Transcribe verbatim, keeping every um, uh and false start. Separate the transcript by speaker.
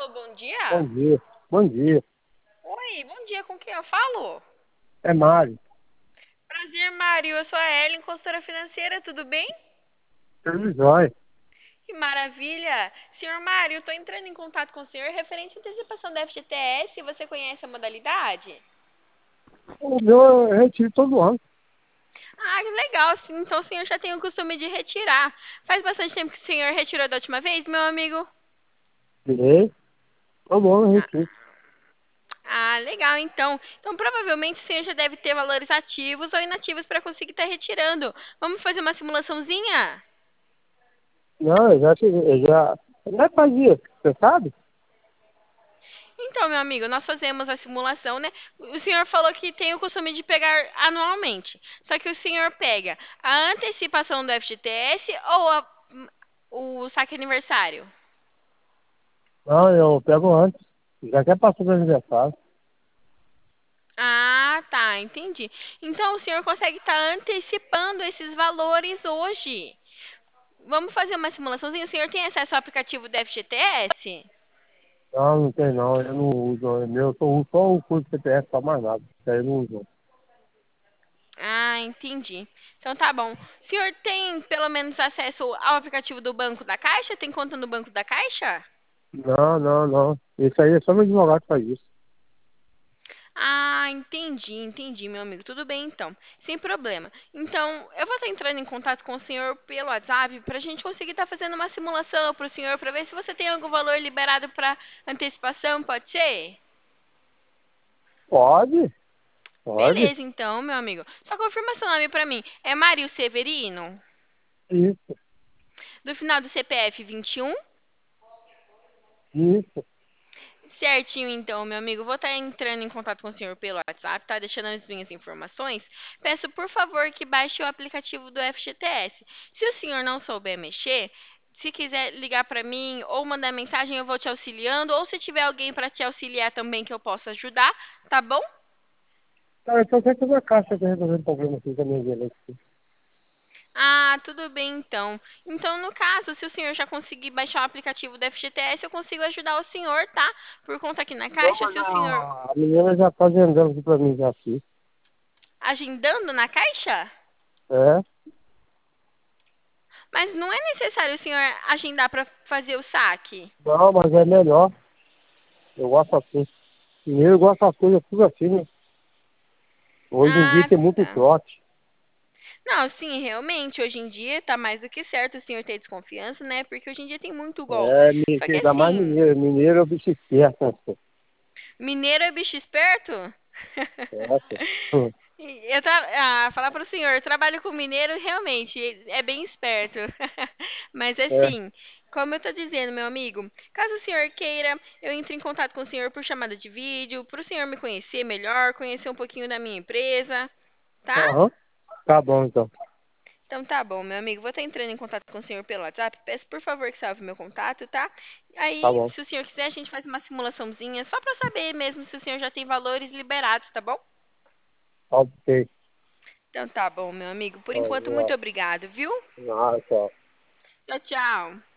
Speaker 1: Alô, bom
Speaker 2: Bom
Speaker 1: dia.
Speaker 2: dia, bom dia.
Speaker 1: Oi, bom dia, com quem eu falo?
Speaker 2: É Mário,
Speaker 1: Prazer, Mário. Eu sou a Ellen, consultora financeira, tudo bem?
Speaker 2: tudo jóia.
Speaker 1: Que maravilha. Senhor Mário, eu estou entrando em contato com o senhor referente à antecipação da F G T S. Você conhece a modalidade?
Speaker 2: O meu eu retiro todo ano.
Speaker 1: Ah, que legal. Sim, então o senhor já tem o costume de retirar. Faz bastante tempo que o senhor retirou da última vez, meu amigo?
Speaker 2: Tirei, todo ano eu
Speaker 1: Ah,
Speaker 2: retiro.
Speaker 1: ah, legal, então. Então, provavelmente o senhor já deve ter valores ativos ou inativos para conseguir estar retirando. Vamos fazer uma simulaçãozinha?
Speaker 2: Não, eu já tirei, eu já, eu já fazia, você sabe?
Speaker 1: Então, meu amigo, nós fazemos a simulação, né? O senhor falou que tem o costume de pegar anualmente. Só que o senhor pega a antecipação do F G T S ou a- o saque aniversário?
Speaker 2: Não, eu pego antes, já que é passou do aniversário.
Speaker 1: Ah, tá, entendi. Então o senhor consegue estar antecipando esses valores hoje. Vamos fazer uma simulaçãozinha? O senhor tem acesso ao aplicativo do F G T S?
Speaker 2: Não, não tem não, eu não uso, é meu, eu só uso só o curso C P F para mais nada, isso aí eu não uso.
Speaker 1: Ah, entendi. Então tá bom. O senhor tem pelo menos acesso ao aplicativo do Banco da Caixa? Tem conta no Banco da Caixa?
Speaker 2: Não, não, não, isso aí é só meu advogado que faz isso.
Speaker 1: Ah, entendi, entendi, meu amigo. Tudo bem, então. Sem problema. Então, eu vou estar entrando em contato com o senhor pelo WhatsApp para a gente conseguir estar fazendo uma simulação para o senhor, para ver se você tem algum valor liberado para antecipação, pode ser?
Speaker 2: Pode, pode,
Speaker 1: Beleza, então, meu amigo. Só confirma seu nome para mim. É Mário Severino?
Speaker 2: isso,
Speaker 1: Do final do C P F vinte e um?
Speaker 2: isso.
Speaker 1: Certinho, então, meu amigo. Vou estar entrando em contato com o senhor pelo WhatsApp, tá? Deixando as minhas informações. Peço, por favor, que baixe o aplicativo do F G T S. Se o senhor não souber mexer, se quiser ligar para mim ou mandar mensagem, eu vou te auxiliando. Ou se tiver alguém para te auxiliar também que eu possa ajudar, tá bom?
Speaker 2: Cara, eu só quero fazer a caixa que resolver o problema aqui com a minha vida.
Speaker 1: Ah, tudo bem, então. Então, no caso, se o senhor já conseguir baixar o aplicativo do F G T S, eu consigo ajudar o senhor, tá? Por conta aqui na
Speaker 2: Não,
Speaker 1: Caixa,
Speaker 2: mas
Speaker 1: se o senhor
Speaker 2: a, a menina já tá vendendo aqui pra mim já aqui.
Speaker 1: agendando na Caixa.
Speaker 2: É?
Speaker 1: Mas não é necessário o senhor agendar para fazer o saque.
Speaker 2: Não, mas é melhor. Eu gosto assim. Primeiro eu gosto das coisas tudo assim, né? Hoje em dia
Speaker 1: Ah,
Speaker 2: tem muito
Speaker 1: tá.
Speaker 2: trote.
Speaker 1: Não, sim, realmente, hoje em dia tá mais do que certo o senhor ter desconfiança, né? Porque hoje em dia tem muito golpe.
Speaker 2: É, me-
Speaker 1: Só que
Speaker 2: ainda mais
Speaker 1: assim,
Speaker 2: mineiro. Mineiro é o bicho esperto, né? Pô?
Speaker 1: mineiro é bicho esperto?
Speaker 2: É, pô. Hum,
Speaker 1: E Eu tra... ah, falar para o senhor, eu trabalho com mineiro, realmente, é bem esperto. Mas
Speaker 2: é,
Speaker 1: assim, como eu tô dizendo, meu amigo, caso o senhor queira, eu entre em contato com o senhor por chamada de vídeo, para o senhor me conhecer melhor, conhecer um pouquinho da minha empresa, tá?
Speaker 2: aham. Tá bom, então.
Speaker 1: Então tá bom, meu amigo. Vou estar entrando em contato com o senhor pelo WhatsApp. Peço por favor que salve meu contato, tá?
Speaker 2: Tá
Speaker 1: Aí,
Speaker 2: bom.
Speaker 1: se o senhor quiser, a gente faz uma simulaçãozinha só para saber mesmo se o senhor já tem valores liberados, tá bom?
Speaker 2: Ok.
Speaker 1: Então tá bom, meu amigo. Por
Speaker 2: Ó,
Speaker 1: enquanto, muito
Speaker 2: ó,
Speaker 1: obrigado, viu?
Speaker 2: ah, tchau.
Speaker 1: Tchau, tchau.